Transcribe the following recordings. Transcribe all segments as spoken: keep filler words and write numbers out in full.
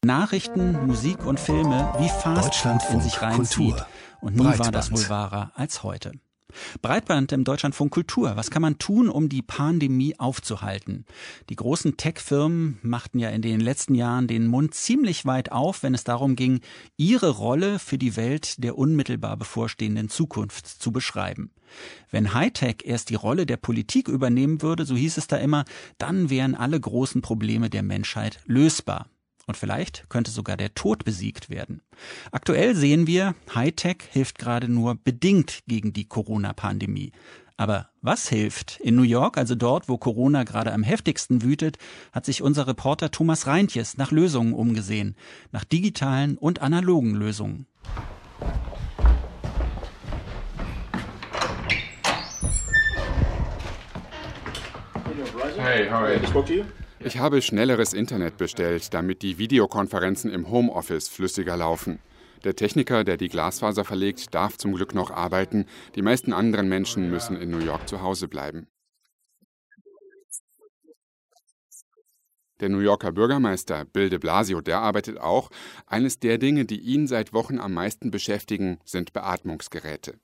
Nachrichten, Musik und Filme wie Fastfood in sich reinzieht. Kultur. Und nie Breitband. war das wohl wahrer als heute. Breitband im Deutschlandfunk Kultur. Was kann man tun, um die Pandemie aufzuhalten? Die großen Tech-Firmen machten ja in den letzten Jahren den Mund ziemlich weit auf, wenn es darum ging, ihre Rolle für die Welt der unmittelbar bevorstehenden Zukunft zu beschreiben. Wenn Hightech erst die Rolle der Politik übernehmen würde, so hieß es da immer, dann wären alle großen Probleme der Menschheit lösbar. Und vielleicht könnte sogar der Tod besiegt werden. Aktuell sehen wir, Hightech hilft gerade nur bedingt gegen die Corona-Pandemie. Aber was hilft? In New York, also dort, wo Corona gerade am heftigsten wütet, hat sich unser Reporter Thomas Reintjes nach Lösungen umgesehen. Nach digitalen und analogen Lösungen. Hey, how are you? Ich habe schnelleres Internet bestellt, damit die Videokonferenzen im Homeoffice flüssiger laufen. Der Techniker, der die Glasfaser verlegt, darf zum Glück noch arbeiten. Die meisten anderen Menschen müssen in New York zu Hause bleiben. Der New Yorker Bürgermeister Bill de Blasio, der arbeitet auch. Eines der Dinge, die ihn seit Wochen am meisten beschäftigen, sind Beatmungsgeräte.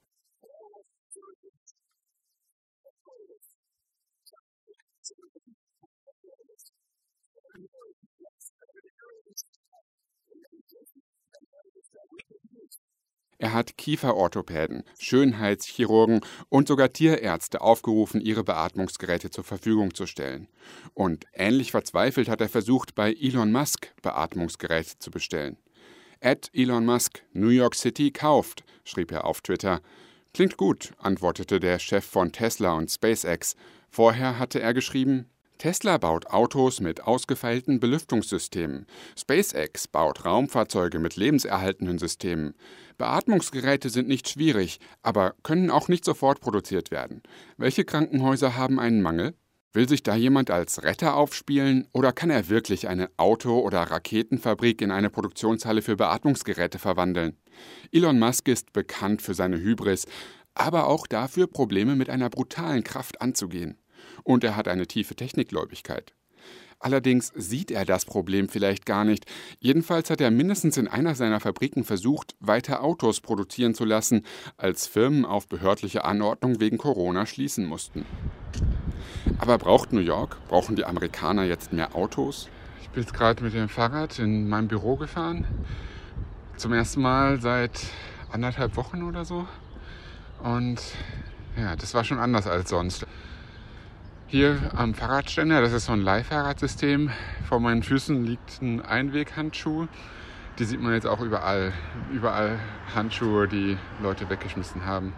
Er hat Kieferorthopäden, Schönheitschirurgen und sogar Tierärzte aufgerufen, ihre Beatmungsgeräte zur Verfügung zu stellen. Und ähnlich verzweifelt hat er versucht, bei Elon Musk Beatmungsgeräte zu bestellen. At Elon Musk, New York City kauft, schrieb er auf Twitter. Klingt gut, antwortete der Chef von Tesla und SpaceX. Vorher hatte er geschrieben: Tesla baut Autos mit ausgefeilten Belüftungssystemen. SpaceX baut Raumfahrzeuge mit lebenserhaltenden Systemen. Beatmungsgeräte sind nicht schwierig, aber können auch nicht sofort produziert werden. Welche Krankenhäuser haben einen Mangel? Will sich da jemand als Retter aufspielen oder kann er wirklich eine Auto- oder Raketenfabrik in eine Produktionshalle für Beatmungsgeräte verwandeln? Elon Musk ist bekannt für seine Hybris, aber auch dafür, Probleme mit einer brutalen Kraft anzugehen. Und er hat eine tiefe Technikgläubigkeit. Allerdings sieht er das Problem vielleicht gar nicht. Jedenfalls hat er mindestens in einer seiner Fabriken versucht, weiter Autos produzieren zu lassen, als Firmen auf behördliche Anordnung wegen Corona schließen mussten. Aber braucht New York, brauchen die Amerikaner jetzt mehr Autos? Ich bin jetzt gerade mit dem Fahrrad in mein Büro gefahren. Zum ersten Mal seit anderthalb Wochen oder so. Und ja, das war schon anders als sonst. Hier am Fahrradständer, das ist so ein Leihfahrradsystem. Vor meinen Füßen liegt ein Einweghandschuh. Die sieht man jetzt auch überall. Überall Handschuhe, die Leute weggeschmissen haben.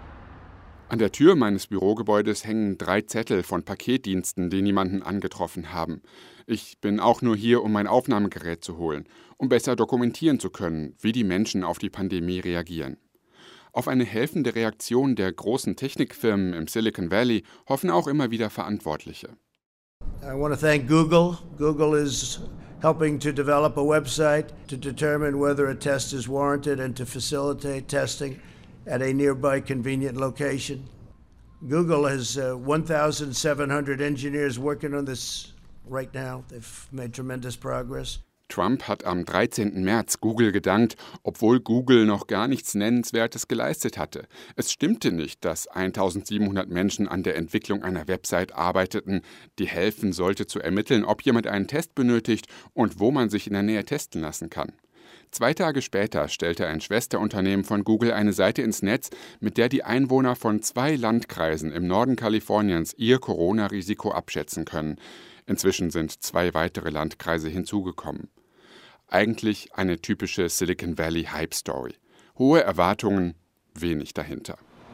An der Tür meines Bürogebäudes hängen drei Zettel von Paketdiensten, die niemanden angetroffen haben. Ich bin auch nur hier, um mein Aufnahmegerät zu holen, um besser dokumentieren zu können, wie die Menschen auf die Pandemie reagieren. Auf eine helfende Reaktion der großen Technikfirmen im Silicon Valley hoffen auch immer wieder Verantwortliche. I want to thank Google. Google is helping to develop a website to determine whether a test is warranted and to facilitate testing at a nearby convenient location. Google has uh, seventeen hundred engineers working on this right now. They've made tremendous progress. Trump hat am dreizehnten März Google gedankt, obwohl Google noch gar nichts Nennenswertes geleistet hatte. Es stimmte nicht, dass eintausendsiebenhundert Menschen an der Entwicklung einer Website arbeiteten, die helfen sollte zu ermitteln, ob jemand einen Test benötigt und wo man sich in der Nähe testen lassen kann. Zwei Tage später stellte ein Schwesterunternehmen von Google eine Seite ins Netz, mit der die Einwohner von zwei Landkreisen im Norden Kaliforniens ihr Corona-Risiko abschätzen können. Inzwischen sind zwei weitere Landkreise hinzugekommen. Eigentlich eine typische Silicon Valley Hype-Story. Hohe Erwartungen, wenig dahinter.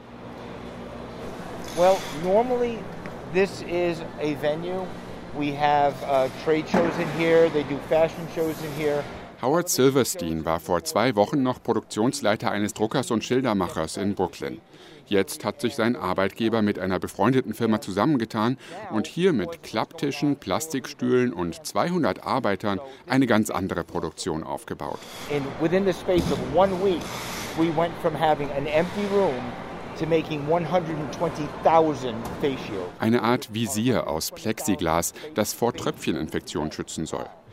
Well, normally this is a venue. We have uh, trade shows in here, they do fashion shows in here. Howard Silverstein war vor zwei Wochen noch Produktionsleiter eines Druckers und Schildermachers in Brooklyn. Jetzt hat sich sein Arbeitgeber mit einer befreundeten Firma zusammengetan und hier mit Klapptischen, Plastikstühlen und zweihundert Arbeitern eine ganz andere Produktion aufgebaut. And within the space of one week, we went from having an empty room to making one hundred twenty thousand face shields. Eine Art Visier aus Plexiglas, das vor Tröpfcheninfektion schützen soll.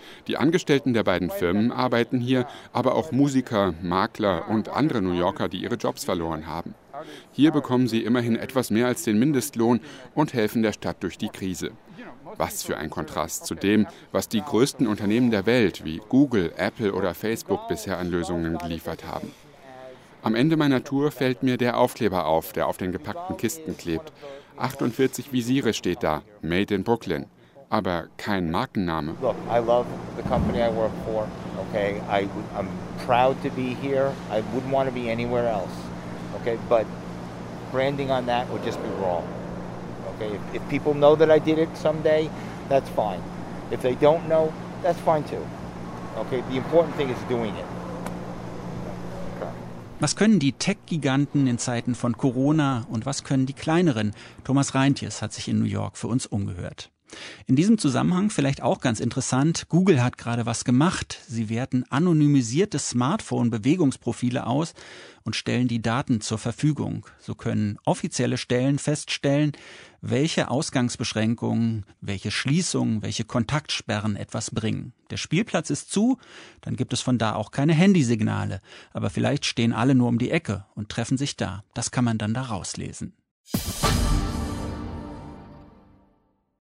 Die Angestellten der beiden Firmen arbeiten hier, aber auch Musiker, Makler und andere New Yorker, die ihre Jobs verloren haben. Hier bekommen sie immerhin etwas mehr als den Mindestlohn und helfen der Stadt durch die Krise. Was für ein Kontrast zu dem, was die größten Unternehmen der Welt wie Google, Apple oder Facebook bisher an Lösungen geliefert haben. Am Ende meiner Tour fällt mir der Aufkleber auf, der auf den gepackten Kisten klebt. achtundvierzig Visiere steht da, Made in Brooklyn. Aber kein Markenname. Look, I love the company I work for. Okay, I, I'm proud to be here. I wouldn't want to be anywhere else. Okay, but branding on that would just be wrong. Okay, if, if people know that I did it someday, that's fine. If they don't know, that's fine too. Okay, the important thing is doing it. Okay. Was können die Tech-Giganten in Zeiten von Corona und was können die kleineren? Thomas Reintjes hat sich in New York für uns umgehört. In diesem Zusammenhang vielleicht auch ganz interessant, Google hat gerade was gemacht. Sie werten anonymisierte Smartphone-Bewegungsprofile aus und stellen die Daten zur Verfügung. So können offizielle Stellen feststellen, welche Ausgangsbeschränkungen, welche Schließungen, welche Kontaktsperren etwas bringen. Der Spielplatz ist zu, dann gibt es von da auch keine Handysignale. Aber vielleicht stehen alle nur um die Ecke und treffen sich da. Das kann man dann da rauslesen.